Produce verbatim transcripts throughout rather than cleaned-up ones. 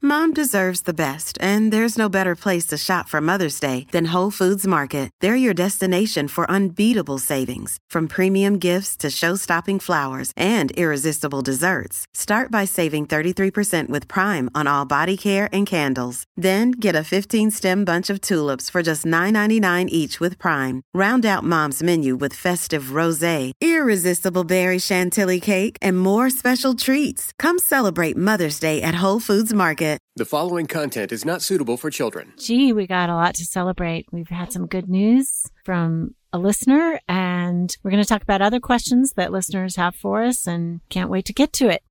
Mom deserves the best, and there's no better place to shop for Mother's Day than Whole Foods Market. They're your destination for unbeatable savings, from premium gifts to show-stopping flowers and irresistible desserts. Start by saving thirty-three percent with Prime on all body care and candles. Then get a fifteen-stem bunch of tulips for just nine ninety-nine each with Prime. Round out Mom's menu with festive rosé, irresistible berry chantilly cake, and more special treats. Come celebrate Mother's Day at Whole Foods Market. The following content is not suitable for children. Gee, we got a lot to celebrate. We've had some good news from a listener, and we're going to talk about other questions that listeners have for us, and can't wait to get to it.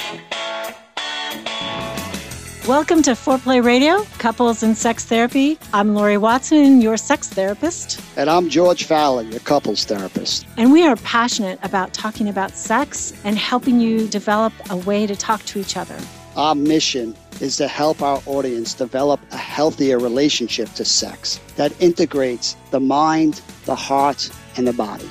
Welcome to Foreplay Radio, Couples and Sex Therapy. I'm Lori Watson, your sex therapist. And I'm George Fallon, your couples therapist. And we are passionate about talking about sex and helping you develop a way to talk to each other. Our mission is to help our audience develop a healthier relationship to sex that integrates the mind, the heart, and the body.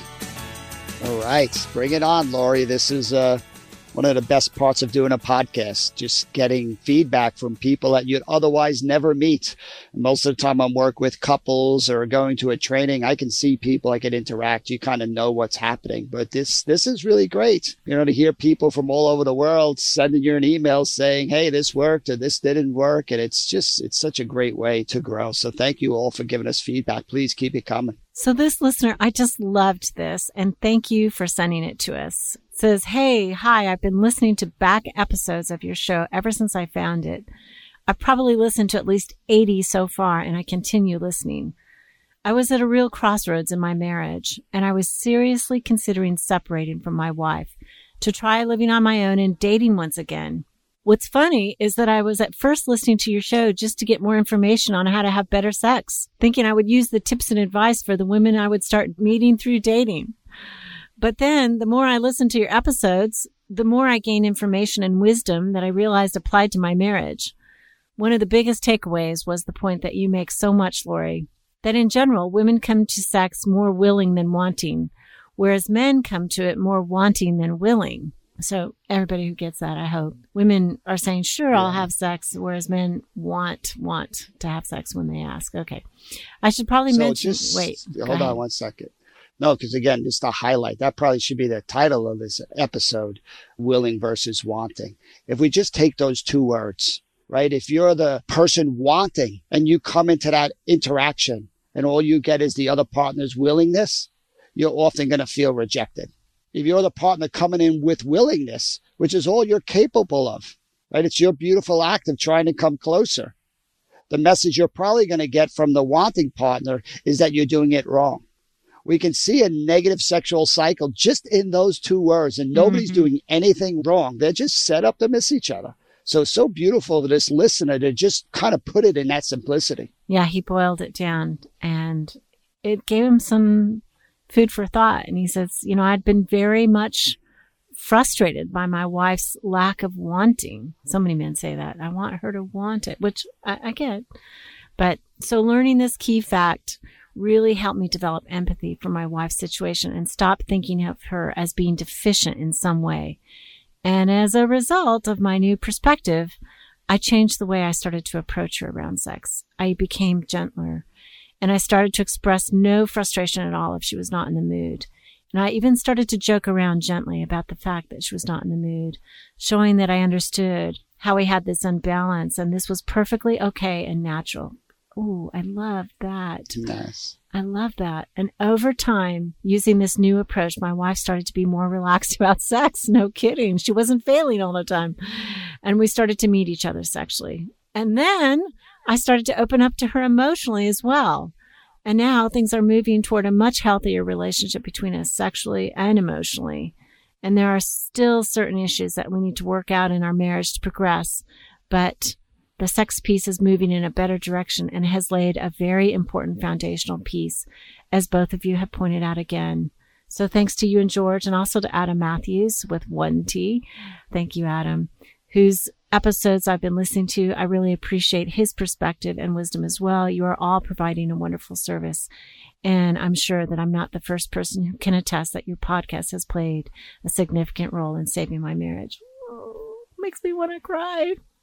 All right, bring it on, Lori. This is uh, one of the best parts of doing a podcast, just getting feedback from people that you'd otherwise never meet. Most of the time I'm working with couples or going to a training, I can see people, I can interact. You kind of know what's happening. But this this is really great, you know, to hear people from all over the world sending you an email saying, hey, this worked or this didn't work. And it's just, it's such a great way to grow. So thank you all for giving us feedback. Please keep it coming. So this listener, I just loved this, and thank you for sending it to us. It says, hey, hi, I've been listening to back episodes of your show ever since I found it. I've probably listened to at least eighty so far, and I continue listening. I was at a real crossroads in my marriage, and I was seriously considering separating from my wife to try living on my own and dating once again. What's funny is that I was at first listening to your show just to get more information on how to have better sex, thinking I would use the tips and advice for the women I would start meeting through dating. But then the more I listened to your episodes, the more I gained information and wisdom that I realized applied to my marriage. One of the biggest takeaways was the point that you make so much, Lori, that in general, women come to sex more willing than wanting, whereas men come to it more wanting than willing. So everybody who gets that, I hope. Women are saying, sure, I'll have sex, whereas men want, want to have sex when they ask. Okay. I should probably so mention, just, wait. Hold on one second. No, because again, just to highlight, that probably should be the title of this episode, willing versus wanting. If we just take those two words, right? If you're the person wanting and you come into that interaction and all you get is the other partner's willingness, you're often going to feel rejected. If you're the partner coming in with willingness, which is all you're capable of, right? It's your beautiful act of trying to come closer. The message you're probably going to get from the wanting partner is that you're doing it wrong. We can see a negative sexual cycle just in those two words, and nobody's mm-hmm. doing anything wrong. They're just set up to miss each other. So it's so beautiful for this listener to just kind of put it in that simplicity. Yeah, he boiled it down, and it gave him some food for thought. And he says, you know, I'd been very much frustrated by my wife's lack of wanting. So many men say that. I want her to want it, which I, I get. But so learning this key fact really helped me develop empathy for my wife's situation and stop thinking of her as being deficient in some way. And as a result of my new perspective, I changed the way I started to approach her around sex. I became gentler. And I started to express no frustration at all if she was not in the mood. And I even started to joke around gently about the fact that she was not in the mood, showing that I understood how we had this unbalance and this was perfectly okay and natural. Ooh, I love that. Nice. I love that. And over time, using this new approach, my wife started to be more relaxed about sex. No kidding. She wasn't failing all the time. And we started to meet each other sexually. And then I started to open up to her emotionally as well. And now things are moving toward a much healthier relationship between us sexually and emotionally. And there are still certain issues that we need to work out in our marriage to progress. But the sex piece is moving in a better direction and has laid a very important foundational piece, as both of you have pointed out again. So thanks to you and George, and also to Adam Matthews with one T. Thank you, Adam, whose episodes I've been listening to. I really appreciate his perspective and wisdom as well. You are all providing a wonderful service. And I'm sure that I'm not the first person who can attest that your podcast has played a significant role in saving my marriage. Oh, makes me want to cry.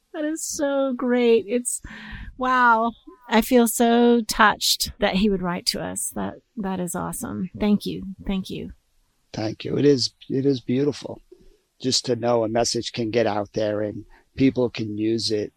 That is so great. It's, wow. I feel so touched that he would write to us. That that is awesome. Thank you. Thank you. Thank you. It is it is beautiful just to know a message can get out there and people can use it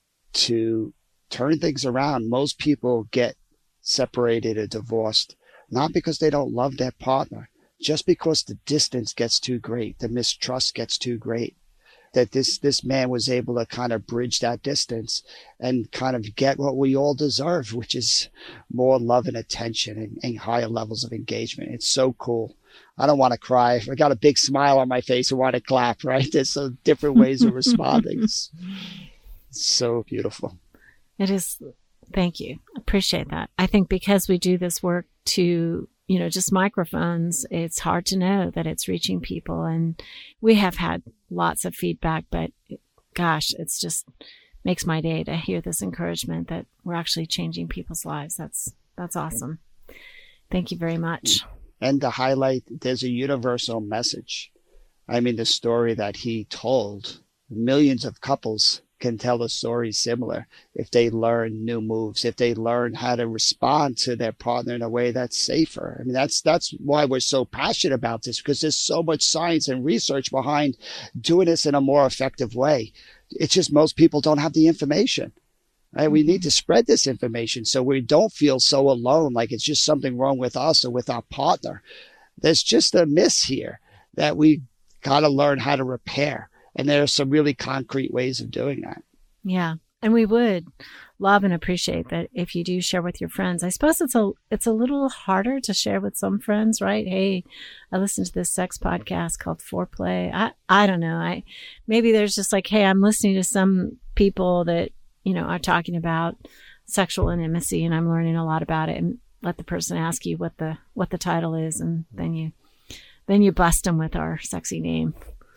to turn things around. Most people get separated or divorced not because they don't love their partner, just because the distance gets too great, the mistrust gets too great. That this this man was able to kind of bridge that distance and kind of get what we all deserve, which is more love and attention and, and higher levels of engagement. It's so cool. I don't want to cry. I got a big smile on my face and want to clap, right? There's so different ways of responding. It's, it's so beautiful. It is. Thank you. Appreciate that. I think because we do this work to, you know, just microphones, it's hard to know that it's reaching people. And we have had lots of feedback, but gosh, it's just makes my day to hear this encouragement that we're actually changing people's lives. That's, that's awesome. Thank you very much. And to highlight, there's a universal message. I mean, the story that he told, millions of couples can tell a story similar if they learn new moves, if they learn how to respond to their partner in a way that's safer. I mean, that's that's why we're so passionate about this, because there's so much science and research behind doing this in a more effective way. It's just most people don't have the information. Right? We need to spread this information so we don't feel so alone, like it's just something wrong with us or with our partner. There's just a miss here that we got to learn how to repair. And there are some really concrete ways of doing that. Yeah. And we would love and appreciate that if you do share with your friends. I suppose it's a it's a little harder to share with some friends, right? Hey, I listened to this sex podcast called Foreplay. I, I don't know. I maybe there's just like, hey, I'm listening to some people that, you know, are talking about sexual intimacy and I'm learning a lot about it, and let the person ask you what the what the title is, and then you then you bust them with our sexy name.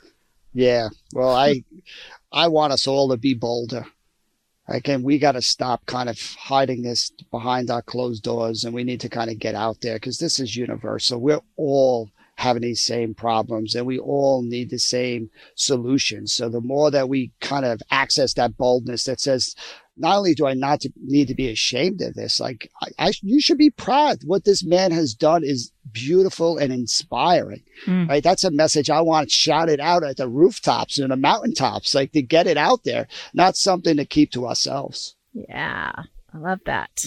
Yeah, well, I I want us all to be bolder. Again, we got to stop kind of hiding this behind our closed doors, and we need to kind of get out there because this is universal. We're all having these same problems, and we all need the same solutions. So the more that we kind of access that boldness that says, not only do I not to, need to be ashamed of this, like I, I, you should be proud. What this man has done is beautiful and inspiring, mm. right? That's a message I want shouted out at the rooftops and the mountaintops, like to get it out there, not something to keep to ourselves. Yeah, I love that.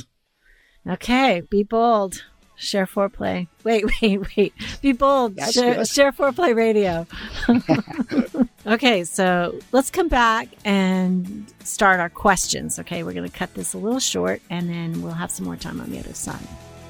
Okay, be bold. Share Foreplay. Wait, wait, wait. Be bold. Share, share Foreplay Radio. Okay, so let's come back and start our questions. Okay, we're going to cut this a little short, and then we'll have some more time on the other side.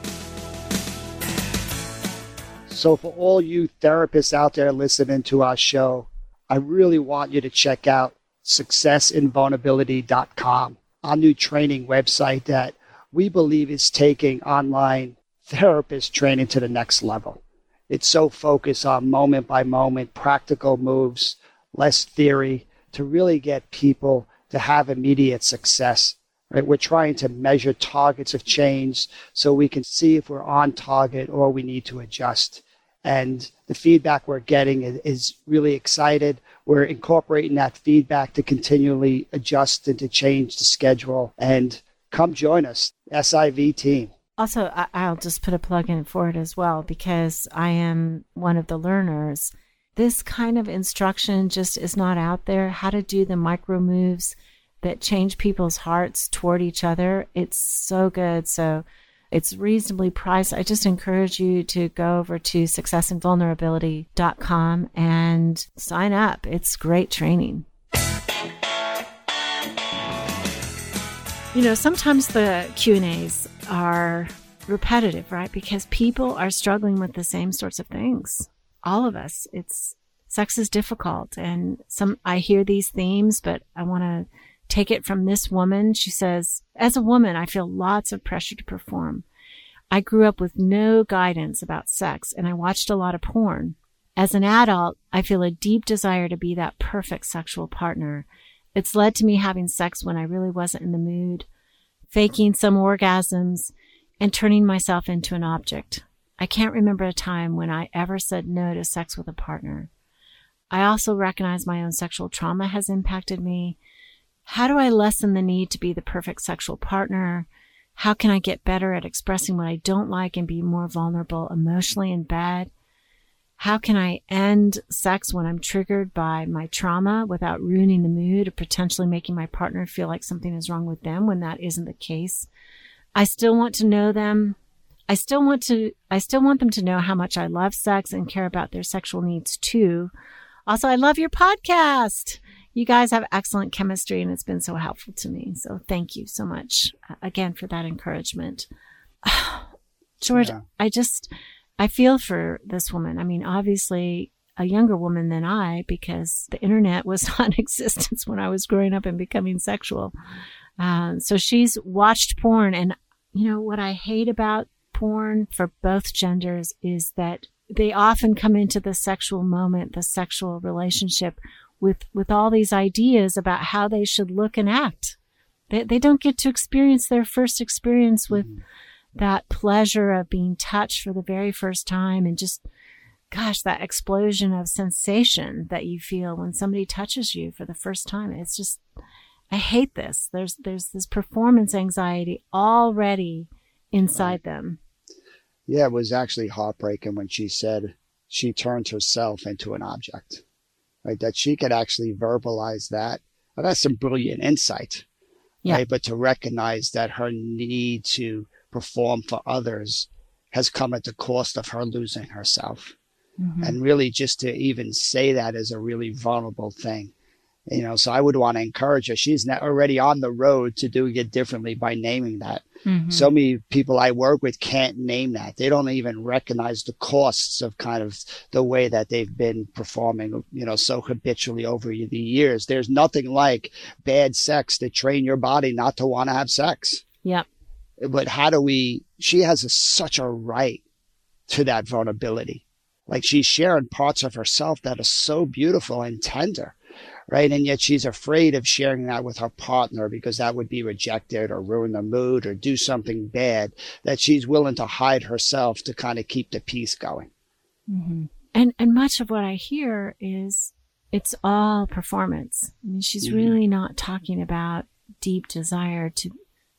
So for all you therapists out there listening to our show, I really want you to check out success in vulnerability dot com, our new training website that we believe is taking online therapist training to the next level. It's so focused on moment by moment, practical moves, less theory, to really get people to have immediate success. Right? We're trying to measure targets of change so we can see if we're on target or we need to adjust. And the feedback we're getting is, is really excited. We're incorporating that feedback to continually adjust and to change the schedule. And come join us, S I V team. Also, I'll just put a plug in for it as well, because I am one of the learners. This kind of instruction just is not out there. How to do the micro moves that change people's hearts toward each other. It's so good. So it's reasonably priced. I just encourage you to go over to success in vulnerability dot com and sign up. It's great training. You know, sometimes the Q and A's are repetitive, right? Because people are struggling with the same sorts of things. All of us. It's sex is difficult. And some, I hear these themes, but I want to take it from this woman. She says, as a woman, I feel lots of pressure to perform. I grew up with no guidance about sex, and I watched a lot of porn. As an adult, I feel a deep desire to be that perfect sexual partner. It's led to me having sex when I really wasn't in the mood, faking some orgasms, and turning myself into an object. I can't remember a time when I ever said no to sex with a partner. I also recognize my own sexual trauma has impacted me. How do I lessen the need to be the perfect sexual partner? How can I get better at expressing what I don't like and be more vulnerable emotionally in bed? How can I end sex when I'm triggered by my trauma without ruining the mood or potentially making my partner feel like something is wrong with them when that isn't the case? I still want to know them. I still want to, I still want them to know how much I love sex and care about their sexual needs too. Also, I love your podcast. You guys have excellent chemistry and it's been so helpful to me. So thank you so much uh, again for that encouragement. George, yeah. I just, I feel for this woman. I mean, obviously a younger woman than I, because the internet was not in existence when I was growing up and becoming sexual. Um, so she's watched porn. And you know, what I hate about porn for both genders is that they often come into the sexual moment, the sexual relationship with, with all these ideas about how they should look and act. They, they don't get to experience their first experience with mm-hmm. that pleasure of being touched for the very first time and just, gosh, that explosion of sensation that you feel when somebody touches you for the first time. It's just, I hate this. There's, there's this performance anxiety already inside right. them. Yeah, it was actually heartbreaking when she said she turned herself into an object, right? That she could actually verbalize that. Well, that's some brilliant insight, yeah. right? But to recognize that her need to perform for others has come at the cost of her losing herself. Mm-hmm. And really just to even say that is a really vulnerable thing. You know, so I would want to encourage her. She's already on the road to doing it differently by naming that. Mm-hmm. So many people I work with can't name that. They don't even recognize the costs of kind of the way that they've been performing, you know, so habitually over the years. There's nothing like bad sex to train your body not to want to have sex. Yeah. But how do we, she has a, such a right to that vulnerability. Like she's sharing parts of herself that are so beautiful and tender. Right. And yet she's afraid of sharing that with her partner because that would be rejected or ruin the mood or do something bad, that she's willing to hide herself to kind of keep the peace going. Mm-hmm. And and much of what I hear is it's all performance. I mean, she's mm-hmm. really not talking about deep desire to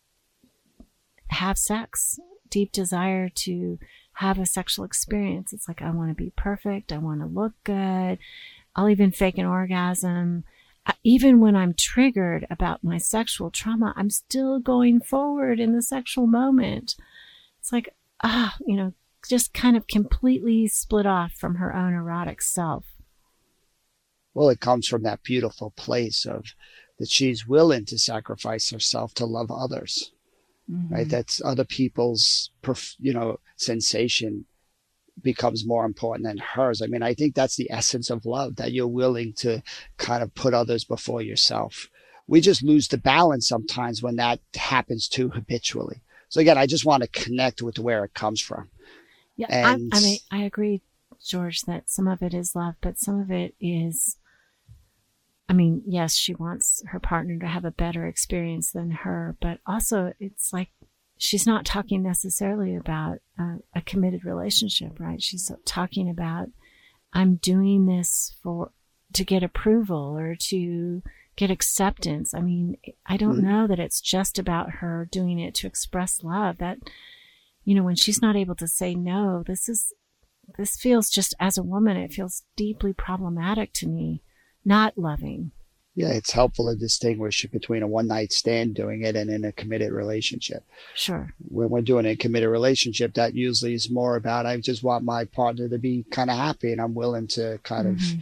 have sex, deep desire to have a sexual experience. It's like, I want to be perfect. I want to look good. I'll even fake an orgasm. Even when I'm triggered about my sexual trauma, I'm still going forward in the sexual moment. It's like, ah, you know, just kind of completely split off from her own erotic self. Well, it comes from that beautiful place of that she's willing to sacrifice herself to love others, mm-hmm. right? That's other people's, you know, sensation becomes more important than hers. I mean, I think that's the essence of love, that you're willing to kind of put others before yourself. We just lose the balance sometimes when that happens too habitually. So again, I just want to connect with where it comes from. Yeah, and I, I mean, I agree, George, that some of it is love, but some of it is, I mean, yes, she wants her partner to have a better experience than her, but also it's like, she's not talking necessarily about uh, a committed relationship, right? She's talking about, I'm doing this for, to get approval or to get acceptance. I mean, I don't mm-hmm. know that it's just about her doing it to express love. That, you know, when she's not able to say no, this is, this feels just, as a woman, it feels deeply problematic to me, not loving. Yeah, it's helpful to distinguish between a one-night stand doing it and in a committed relationship. Sure. When we're doing a committed relationship, that usually is more about, I just want my partner to be kind of happy and I'm willing to kind mm-hmm. of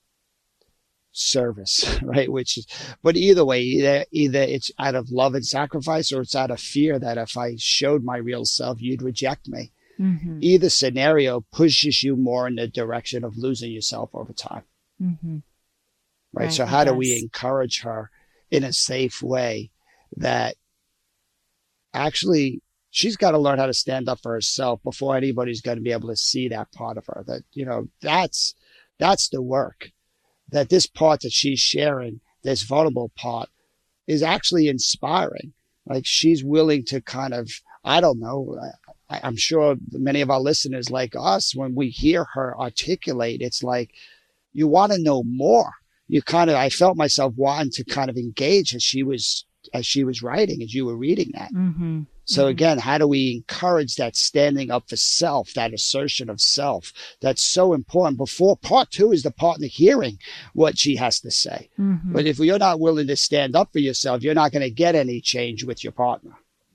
service, right? Which is, but either way, either, either it's out of love and sacrifice or it's out of fear that if I showed my real self, you'd reject me. Mm-hmm. Either scenario pushes you more in the direction of losing yourself over time. Mm-hmm. Right. right. So how do we encourage her in a safe way that actually she's got to learn how to stand up for herself before anybody's going to be able to see that part of her? That, you know, that's, that's the work, that this part that she's sharing, this vulnerable part, is actually inspiring. Like she's willing to kind of, I don't know, I, I'm sure many of our listeners like us, when we hear her articulate, it's like, you want to know more. you kind of, I felt myself wanting to kind of engage as she was, as she was writing, as you were reading that. Mm-hmm. So mm-hmm. again, how do we encourage that standing up for self, that assertion of self? That's so important. Before part two is the partner hearing what she has to say. Mm-hmm. But if you're not willing to stand up for yourself, you're not going to get any change with your partner.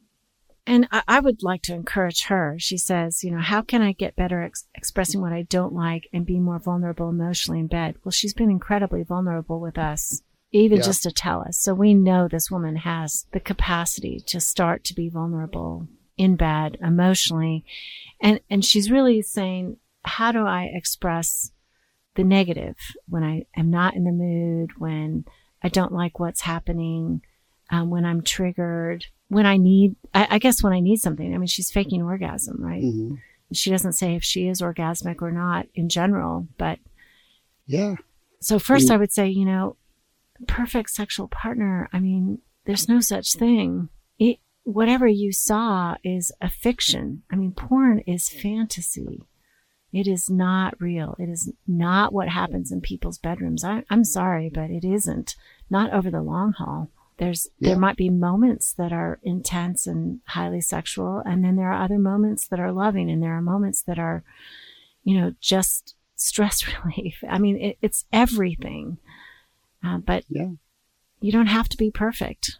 And I, I would like to encourage her. She says, you know, how can I get better ex- expressing what I don't like and be more vulnerable emotionally in bed? Well, she's been incredibly vulnerable with us, even yeah. just to tell us. So we know this woman has the capacity to start to be vulnerable in bed emotionally. And, and she's really saying, how do I express the negative when I am not in the mood, when I don't like what's happening, um, when I'm triggered, when I need, I, I guess when I need something. I mean, she's faking orgasm, right? Mm-hmm. She doesn't say if she is orgasmic or not in general, but yeah. So first mm-hmm. I would say, you know, perfect sexual partner. I mean, there's no such thing. It, whatever you saw is a fiction. I mean, porn is fantasy. It is not real. It is not what happens in people's bedrooms. I, I'm sorry, but it isn't. Not over the long haul. There's, yeah. there might be moments that are intense and highly sexual. And then there are other moments that are loving. And there are moments that are, you know, just stress relief. I mean, it, it's everything. Uh, but yeah. you don't have to be perfect.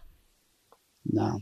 No.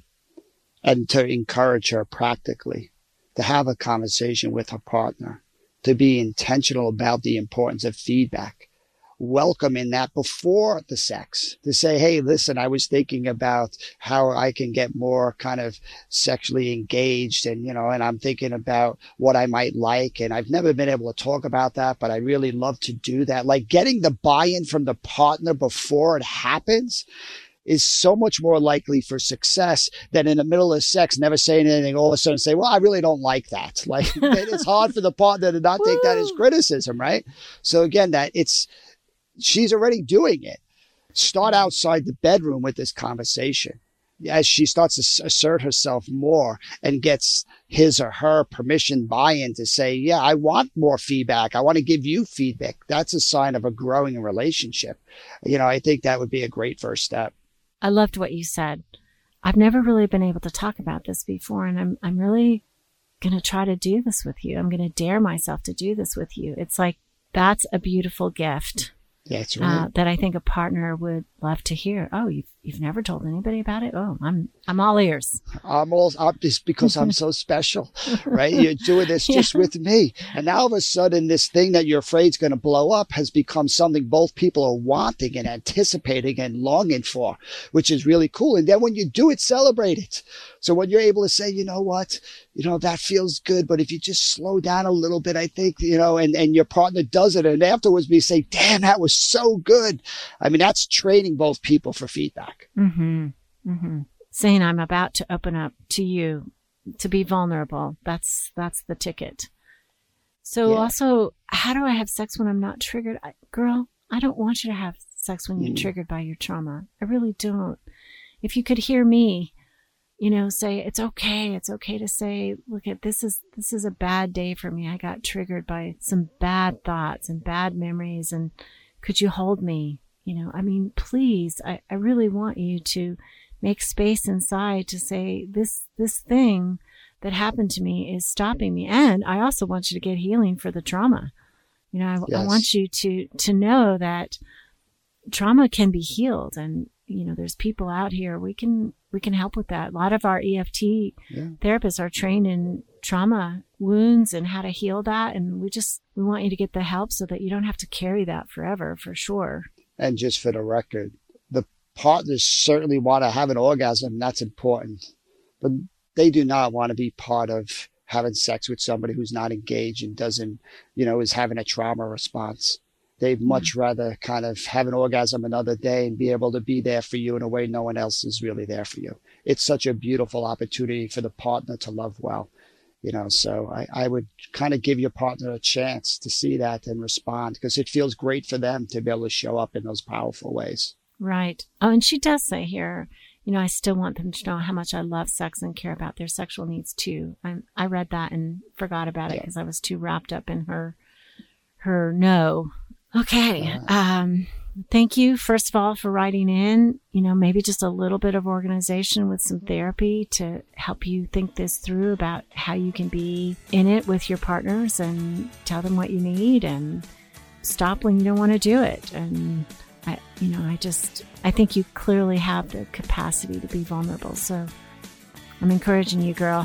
And to encourage her practically, to have a conversation with her partner, to be intentional about the importance of feedback, welcoming that before the sex, to say, hey, listen, I was thinking about how I can get more kind of sexually engaged, and, you know, and I'm thinking about what I might like. And I've never been able to talk about that, but I really love to do that. Like getting the buy-in from the partner before it happens is so much more likely for success than in the middle of sex, never saying anything, all of a sudden say, well, I really don't like that. Like it's hard for the partner to not take that as criticism, right? So again, that it's, she's already doing it. Start outside the bedroom with this conversation. As she starts to assert herself more and gets his or her permission buy-in to say, yeah, I want more feedback. I want to give you feedback. That's a sign of a growing relationship. You know, I think that would be a great first step. I loved what you said. I've never really been able to talk about this before, and I'm I'm really going to try to do this with you. I'm going to dare myself to do this with you. It's like, that's a beautiful gift. That's right. Uh, that I think a partner would love to hear. Oh, you've you've never told anybody about it? Oh, I'm I'm all ears. I'm all up just because I'm so special, right? You're doing this just yeah. with me, and now all of a sudden, this thing that you're afraid is going to blow up has become something both people are wanting and anticipating and longing for, which is really cool. And then when you do it, celebrate it. So when you're able to say, you know what, you know, that feels good, but if you just slow down a little bit, I think, you know, and, and your partner does it, and afterwards we say, damn, that was so good. I mean, that's training both people for feedback. Mm-hmm. Mm-hmm. Saying I'm about to open up to you, to be vulnerable. That's, that's the ticket. So yeah. Also, how do I have sex when I'm not triggered? I, girl, I don't want you to have sex when you're mm. triggered by your trauma. I really don't. If you could hear me, you know, say, it's okay. It's okay to say, look at this is, this is a bad day for me. I got triggered by some bad thoughts and bad memories. And could you hold me? You know, I mean, please, I, I really want you to make space inside to say this, this thing that happened to me is stopping me. And I also want you to get healing for the trauma. You know, I, yes. I want you to, to know that trauma can be healed. And, you know, there's people out here, we can, we can help with that. A lot of our E F T yeah. therapists are trained in trauma wounds and how to heal that. And we just, we want you to get the help so that you don't have to carry that forever, for sure. And just for the record, the partners certainly want to have an orgasm. That's important, but they do not want to be part of having sex with somebody who's not engaged and doesn't, you know, is having a trauma response. They'd much yeah. rather kind of have an orgasm another day and be able to be there for you in a way no one else is really there for you. It's such a beautiful opportunity for the partner to love well, you know, so I, I would kind of give your partner a chance to see that and respond, because it feels great for them to be able to show up in those powerful ways. Right. Oh, and she does say here, you know, I still want them to know how much I love sex and care about their sexual needs too. I I read that and forgot about it because yeah. I was too wrapped up in her, her no. Okay. Um, thank you, first of all, for writing in. You know, maybe just a little bit of organization with some therapy to help you think this through about how you can be in it with your partners and tell them what you need and stop when you don't want to do it. And, I, you know, I just, I think you clearly have the capacity to be vulnerable. So I'm encouraging you, girl.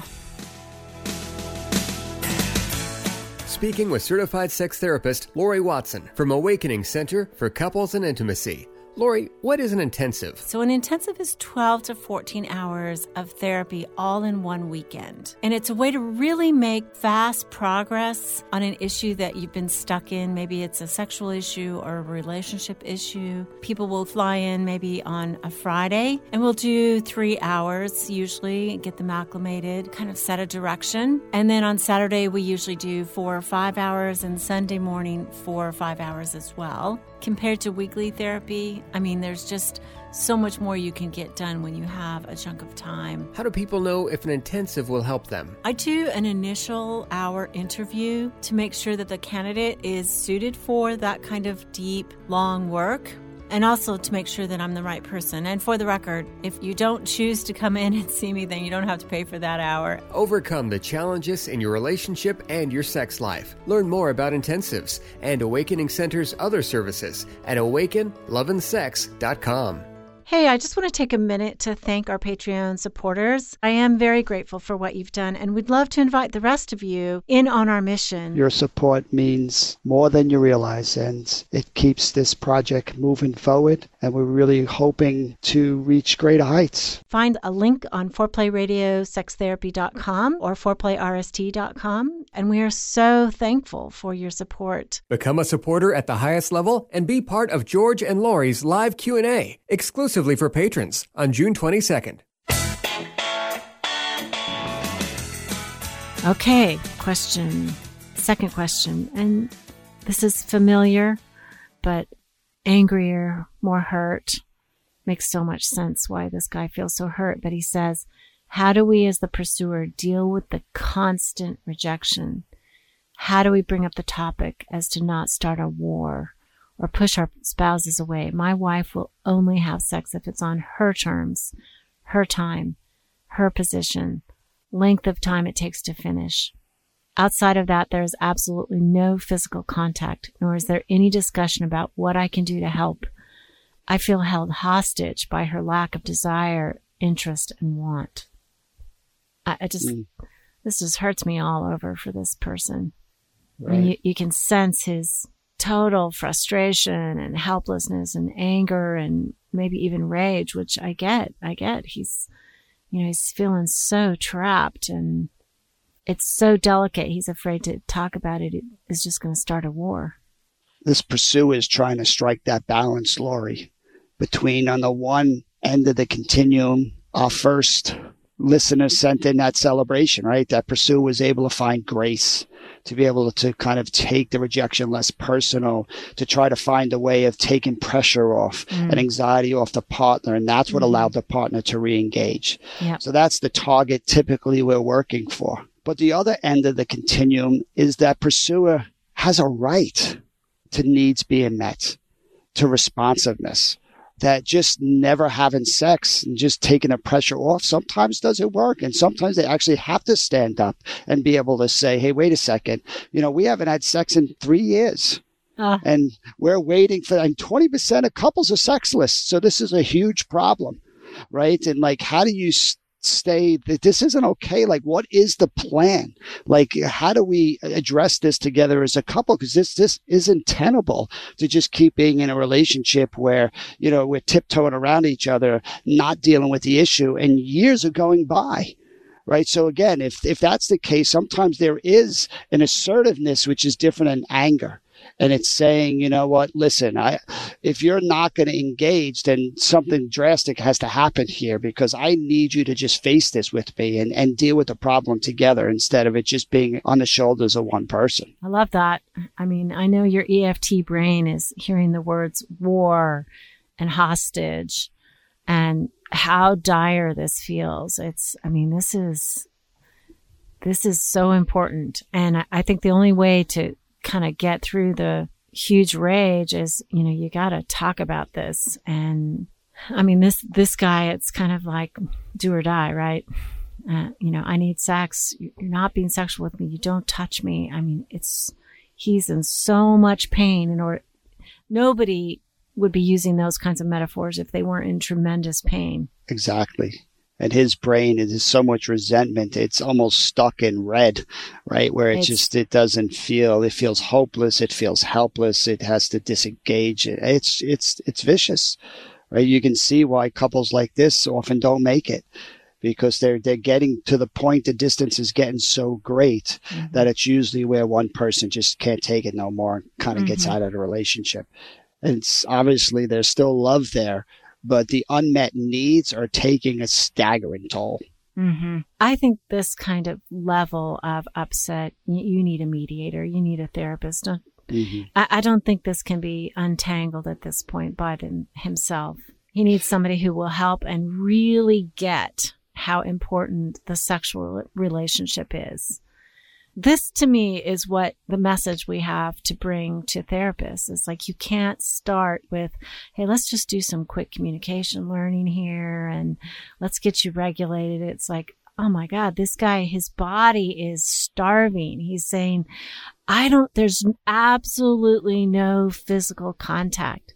Speaking with certified sex therapist Lori Watson from Awakening Center for Couples and Intimacy. Lori, what is an intensive? So an intensive is twelve to fourteen hours of therapy all in one weekend. And it's a way to really make fast progress on an issue that you've been stuck in. Maybe it's a sexual issue or a relationship issue. People will fly in maybe on a Friday and we'll do three hours usually, get them acclimated, kind of set a direction. And then on Saturday, we usually do four or five hours and Sunday morning, four or five hours as well. Compared to weekly therapy, I mean, there's just so much more you can get done when you have a chunk of time. How do people know if an intensive will help them? I do an initial hour interview to make sure that the candidate is suited for that kind of deep, long work. And also to make sure that I'm the right person. And for the record, if you don't choose to come in and see me, then you don't have to pay for that hour. Overcome the challenges in your relationship and your sex life. Learn more about intensives and Awakening Center's other services at awaken love and sex dot com. Hey, I just want to take a minute to thank our Patreon supporters. I am very grateful for what you've done, and we'd love to invite the rest of you in on our mission. Your support means more than you realize, and it keeps this project moving forward, and we're really hoping to reach greater heights. Find a link on foreplay radio sex therapy dot com or foreplay r s t dot com, and we are so thankful for your support. Become a supporter at the highest level and be part of George and Lori's live Q and A, exclusively for patrons on June twenty-second. Okay, question, second question, and this is familiar, but angrier, more hurt. Makes so much sense why this guy feels so hurt, but he says, how do we as the pursuer deal with the constant rejection? How do we bring up the topic as to not start a war or push our spouses away? My wife will only have sex if it's on her terms, her time, her position, length of time it takes to finish. Outside of that, there is absolutely no physical contact, nor is there any discussion about what I can do to help. I feel held hostage by her lack of desire, interest, and want. I, I just, mm. this just hurts me all over for this person. Right. And you, you can sense his total frustration and helplessness and anger and maybe even rage, which I get. I get. He's, you know, he's feeling so trapped and it's so delicate. He's afraid to talk about it. It is just going to start a war. This pursuer is trying to strike that balance, Lori, between on the one end of the continuum, our first listener sent in that celebration, right? That pursuer was able to find grace, to be able to kind of take the rejection less personal, to try to find a way of taking pressure off mm. and anxiety off the partner. And that's what mm. allowed the partner to re-engage. Yep. So that's the target typically we're working for. But the other end of the continuum is that pursuer has a right to needs being met, to responsiveness. That just never having sex and just taking the pressure off sometimes doesn't work. And sometimes they actually have to stand up and be able to say, hey, wait a second. You know, we haven't had sex in three years. Uh. And we're waiting for, and twenty percent of couples are sexless. So this is a huge problem, right? And like, how do you st- stay that this isn't okay? Like, what is the plan? Like, how do we address this together as a couple? Because this this isn't tenable to just keep being in a relationship where, you know, we're tiptoeing around each other, not dealing with the issue, and years are going by. Right. So again, if if that's the case, sometimes there is an assertiveness which is different than anger. And it's saying, you know what, listen, I, if you're not going to engage, then something drastic has to happen here because I need you to just face this with me and, and deal with the problem together instead of it just being on the shoulders of one person. I love that. I mean, I know your E F T brain is hearing the words war and hostage and how dire this feels. It's, I mean, this is, this is so important. And I, I think the only way to kind of get through the huge rage is, you know, you got to talk about this. And I mean, this, this guy, it's kind of like do or die, right? Uh, you know, I need sex. You're not being sexual with me. You don't touch me. I mean, it's, he's in so much pain in order, nobody would be using those kinds of metaphors if they weren't in tremendous pain. Exactly. And his brain is so much resentment. It's almost stuck in red, right? Where it it's, just, it doesn't feel, it feels hopeless. It feels helpless. It has to disengage. It's, it's, it's vicious, right? You can see why couples like this often don't make it, because they're, they're getting to the point, the distance is getting so great mm-hmm. that it's usually where one person just can't take it no more and kind of mm-hmm. gets out of the relationship. And it's obviously there's still love there, but the unmet needs are taking a staggering toll. Mm-hmm. I think this kind of level of upset, you, you need a mediator, you need a therapist. Don't, mm-hmm. I, I don't think this can be untangled at this point by them, himself. He needs somebody who will help and really get how important the sexual relationship is. This, to me, is what the message we have to bring to therapists. It's like, you can't start with, hey, let's just do some quick communication learning here and let's get you regulated. It's like, oh my God, this guy, his body is starving. He's saying, I don't, there's absolutely no physical contact.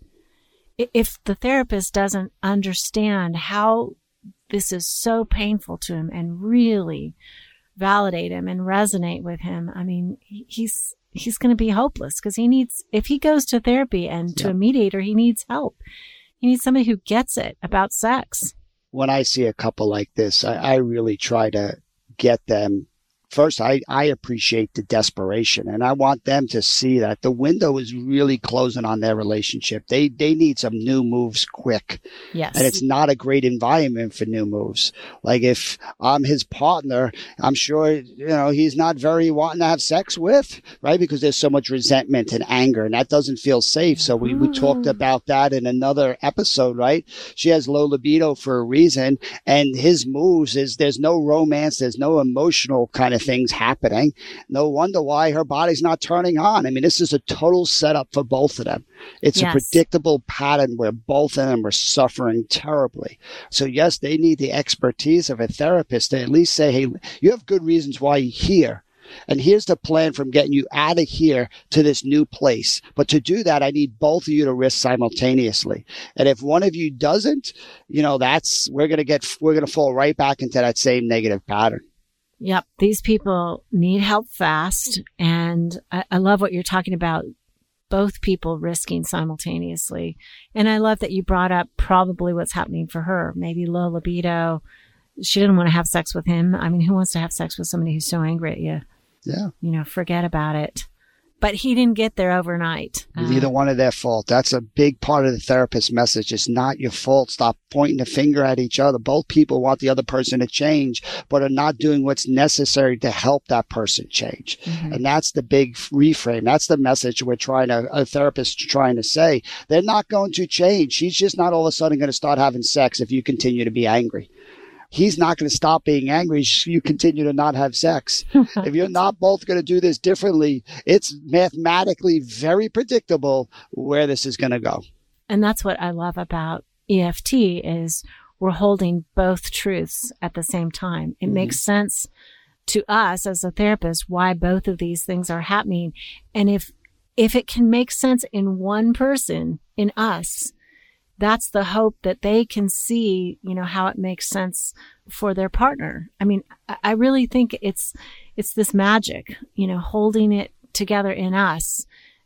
If the therapist doesn't understand how this is so painful to him and really validate him and resonate with him, I mean, he's he's going to be hopeless, because he needs, if he goes to therapy and to yep. a mediator, he needs help. He needs somebody who gets it about sex. When I see a couple like this, I, I really try to get them. First, I, I appreciate the desperation, and I want them to see that the window is really closing on their relationship. They they need some new moves quick. Yes. And it's not a great environment for new moves. Like, if I'm his partner, I'm sure, you know, he's not very wanting to have sex with, right? Because there's so much resentment and anger, and that doesn't feel safe. So we, we talked about that in another episode, right? She has low libido for a reason, and his moves is there's no romance, there's no emotional kind of things happening. No wonder why her body's not turning on. I mean, this is a total setup for both of them. It's yes. a predictable pattern where both of them are suffering terribly. So yes, they need the expertise of a therapist to at least say, hey, you have good reasons why you're here. And here's the plan from getting you out of here to this new place. But to do that, I need both of you to risk simultaneously. And if one of you doesn't, you know, that's, we're going to get, we're going to fall right back into that same negative pattern. Yep. These people need help fast. And I, I love what you're talking about, both people risking simultaneously. And I love that you brought up probably what's happening for her. Maybe low libido. She didn't want to have sex with him. I mean, who wants to have sex with somebody who's so angry at you? Yeah. You know, forget about it. But he didn't get there overnight. Neither uh, one of their fault. That's a big part of the therapist's message. It's not your fault. Stop pointing the finger at each other. Both people want the other person to change, but are not doing what's necessary to help that person change. Mm-hmm. And that's the big reframe. That's the message we're trying to, a therapist trying to say. They're not going to change. She's just not all of a sudden going to start having sex if you continue to be angry. He's not going to stop being angry. You continue to not have sex. If you're not both going to do this differently, it's mathematically very predictable where this is going to go. And that's what I love about E F T is we're holding both truths at the same time. It mm-hmm. makes sense to us as a therapist why both of these things are happening. And if if it can make sense in one person, in us, that's the hope that they can see, you know, how it makes sense for their partner. I mean, I really think it's, it's this magic, you know, holding it together in us,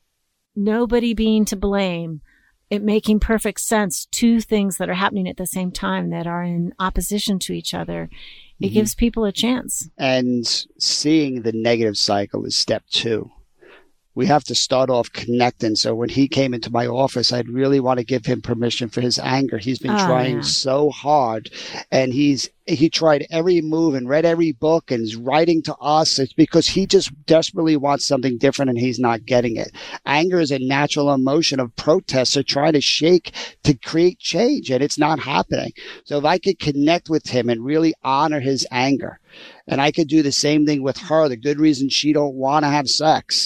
nobody being to blame, it making perfect sense, two things that are happening at the same time that are in opposition to each other. It mm-hmm. gives people a chance. And seeing the negative cycle is step two. We have to start off connecting. So when he came into my office, I'd really want to give him permission for his anger. He's been oh, trying yeah. so hard, and he's he tried every move and read every book and is writing to us. It's because he just desperately wants something different and he's not getting it. Anger is a natural emotion of protest. So trying to shake to create change, and it's not happening. So if I could connect with him and really honor his anger, and I could do the same thing with her, the good reason she don't want to have sex,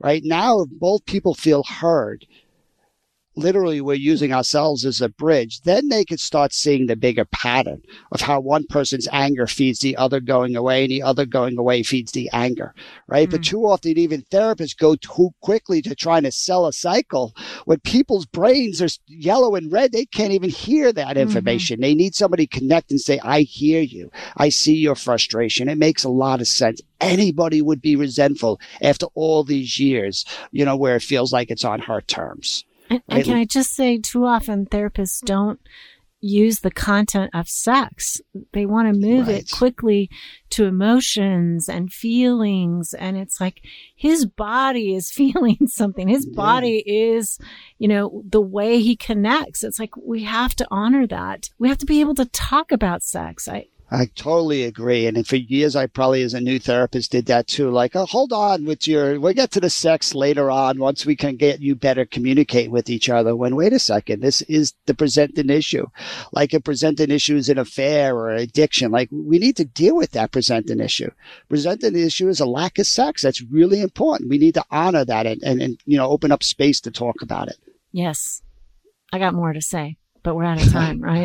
right? Now, if both people feel heard, literally we're using ourselves as a bridge, then they could start seeing the bigger pattern of how one person's anger feeds the other going away and the other going away feeds the anger, right? Mm-hmm. But too often even therapists go too quickly to trying to sell a cycle when people's brains are yellow and red. They can't even hear that information. Mm-hmm. They need somebody to connect and say, I hear you. I see your frustration. It makes a lot of sense. Anybody would be resentful after all these years, you know, where it feels like it's on her terms. And, and can I just say, too often therapists don't use the content of sex. They want to move right. it quickly to emotions and feelings. And it's like his body is feeling something. His yeah. body is, you know, the way he connects. It's like we have to honor that. We have to be able to talk about sex. I, I totally agree. And for years, I probably as a new therapist did that too. Like, oh, hold on with your, we'll get to the sex later on once we can get you better communicate with each other. When, wait a second, this is the presenting issue. Like a presenting issue is an affair or addiction. Like we need to deal with that presenting issue. Presenting issue is a lack of sex. That's really important. We need to honor that and, and, and you know, open up space to talk about it. Yes. I got more to say, but we're out of time, right?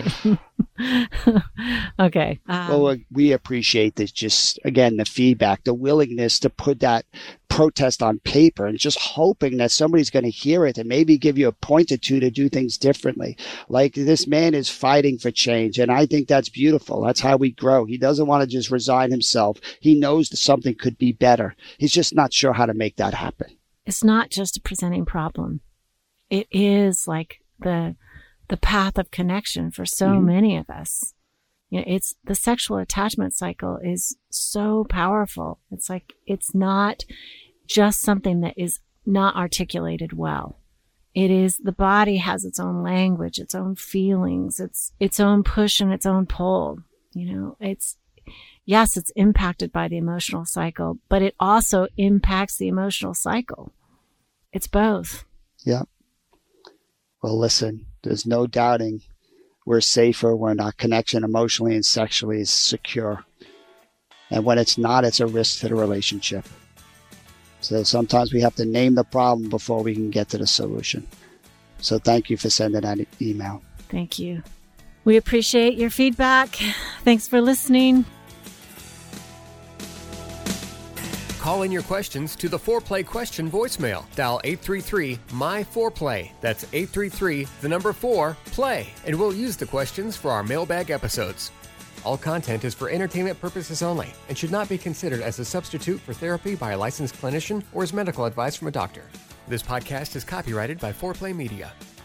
Okay. Um, well, we appreciate this. Just again, the feedback, the willingness to put that protest on paper and just hoping that somebody's going to hear it and maybe give you a point or two to do things differently. Like this man is fighting for change. And I think that's beautiful. That's how we grow. He doesn't want to just resign himself. He knows that something could be better. He's just not sure how to make that happen. It's not just a presenting problem. It is like the the path of connection for so mm-hmm. many of us. You know, it's the sexual attachment cycle is so powerful. It's like, it's not just something that is not articulated well. It is, the body has its own language, its own feelings, its, its own push and its own pull. You know, it's, yes, it's impacted by the emotional cycle, but it also impacts the emotional cycle. It's both. Yeah. Well, listen, there's no doubting we're safer when our connection emotionally and sexually is secure. And when it's not, it's a risk to the relationship. So sometimes we have to name the problem before we can get to the solution. So thank you for sending that e- email. Thank you. We appreciate your feedback. Thanks for listening. Call in your questions to the Foreplay question voicemail. Dial eight three three, M Y four play. That's eight three three, the number four, play. And we'll use the questions for our mailbag episodes. All content is for entertainment purposes only and should not be considered as a substitute for therapy by a licensed clinician or as medical advice from a doctor. This podcast is copyrighted by Foreplay Media.